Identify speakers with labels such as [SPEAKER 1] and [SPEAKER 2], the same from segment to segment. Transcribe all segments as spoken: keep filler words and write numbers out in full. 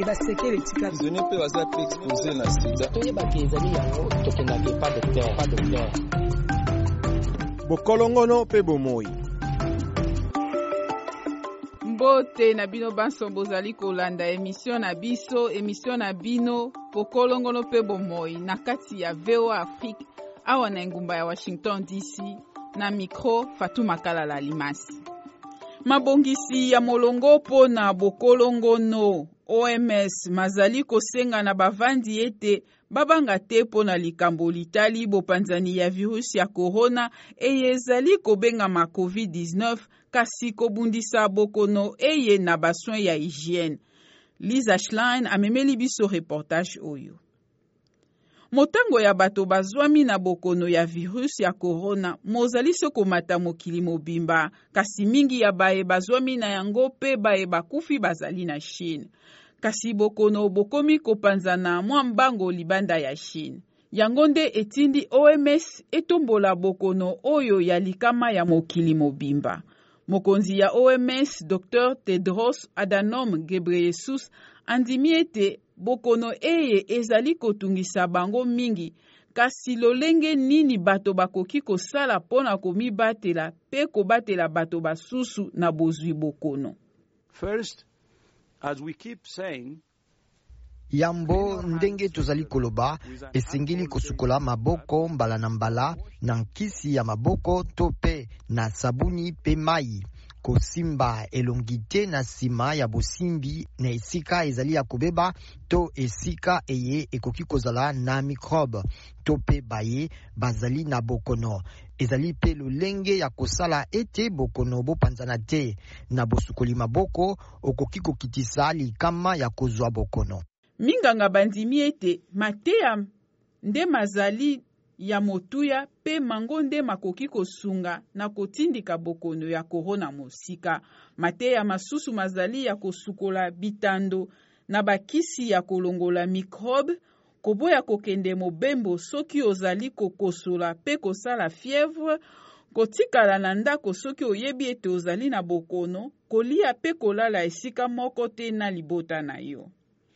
[SPEAKER 1] basekele tika
[SPEAKER 2] zone pe baza pe exposé na sida
[SPEAKER 3] toyeba ke ezali yango tokendaka pas docteur pas docteur
[SPEAKER 4] bokolongono pe bomoi.
[SPEAKER 5] Mbote na bino banso bozali kolanda emission na biso emission na bino bokolongono pe bomoi na kati ya V O A Afrique awa na ngumba ya Washington D C na micro Fatou Makalala Limasi. Mabongisi ya molongo po na bokolongono O M S mazali kosenga na bavandi ete babanga te po na likambo litali bopanzani ya virus ya corona eye ezali kobenga ma COVID dix-neuf kasi kobundisa bokono eye na bassoin ya hygiène. Lisa Schlein amemeli biso reportage oyo. Motango ya bato bazwami na bokono ya virus ya corona mozali soko mata mokili mobimba kasi mingi ya bae bazwami na yango pe bae bakufi bazali na Chine. Kasi bokono bokomi kopanzana mwa mbango libanda ya Chine. Yango nde etindi O M S etombola bokono oyo ya likama ya mokili mobimba. Mokonzi ya O M S Docteur Tedros Adhanom Ghebreyesus andimi ete bokono eye ezali kotungisa bango mingi kasi lolenge nini bato bakoki kosala pona komibatela pe kobatela bato basusu na bozwi bokono.
[SPEAKER 6] First, as we keep saying,
[SPEAKER 7] yambo ndenge tozali koloba esengeli kosukola maboko mbala na mbala na nkisi ya maboko to pe na sabuni pe mai kosimba elongi te na sima ya bosimbi na esika ezali ya kobeba to esika eye ekoki kozala na microbe to pe baye bazali na bokono ezali pe lolenge ya kosala ete bokono bopanzana te na bosukoli maboko okoki kokitisa likama ya kozwa bokono.
[SPEAKER 5] Minganga bandimi ete mateya nde mazali ya motuya pe mango nde makoki kosunga na kotindika bokono ya corona mosika. Mateya masusu mazali ya kosukola bitando na bakisi ya kolongola microbe koboya kokende mobembo soki ozali kokosola pe kosala fièvre kotikala na ndako soki oyebi ete ozali na bokono kolia pe kolala esika moko te na libota na yo.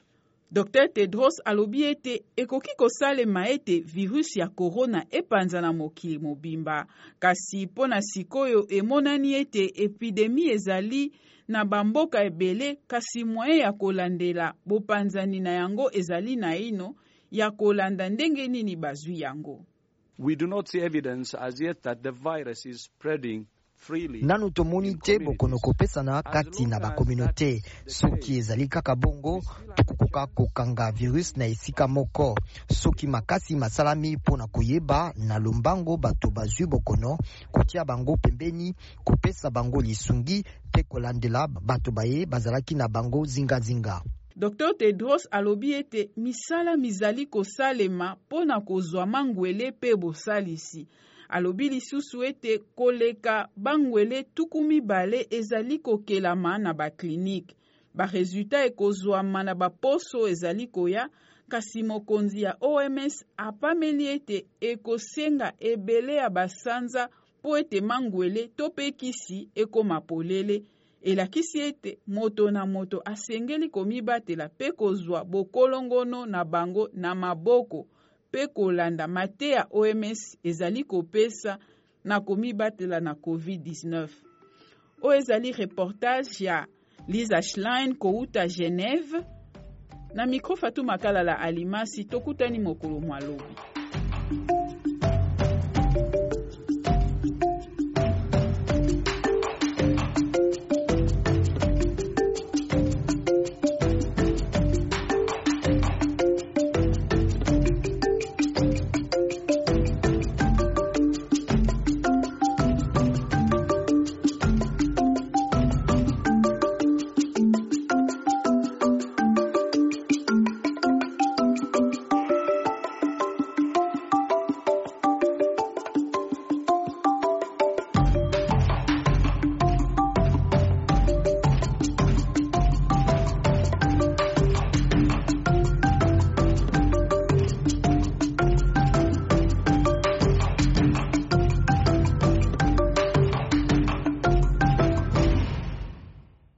[SPEAKER 5] Docteur Tedros alobi ete ekoki kosalema ete virus ya corona epanza na mokili mobimba kasi pona sikoyo emonani ete epidemi ezali na bamboka ebele kasi moyen ya kolandela bopanzani na yango ezali na ino ya kolanda ndenge nini bazwi yango.
[SPEAKER 6] We do not see evidence as yet that the virus is spreading freely.
[SPEAKER 7] Nanu tomoni te bokono kopesana kati na bakomunote soki ezali kaka bongo tukukoka kokanga virus na esika moko soki makasi masalami pona koyeba na lombango bato bazwi bokono kotia bango pembeni kopesa bango lisungi pe kolandela bato baye bazalaki na bango zinga zinga.
[SPEAKER 5] Docteur Tedros alobi ete misala mizali kosalema pona kozwa mangwele pe bosalisi. Alobi lisusu ete koleka bangwele tuku mibale ezali kokelama na baklinike. Ba resultat ekozwama na baposo ezali koya kasi mokonzi ya O M S apameli ete ekosenga ebele ya basanza po ete mangwele to pe kisi ekoma polele. Elakisi ete moto na moto asengeli komibatela pe kozwa bokolongono na bango na maboko pe kolanda mateya O M S ezali kopesa na komibatela na COVID dix-neuf. O ezali reportage ya Lisa Schlein kouta Genève na micro Fatou Makalala Alimasi tokutani mokolo mwalobi.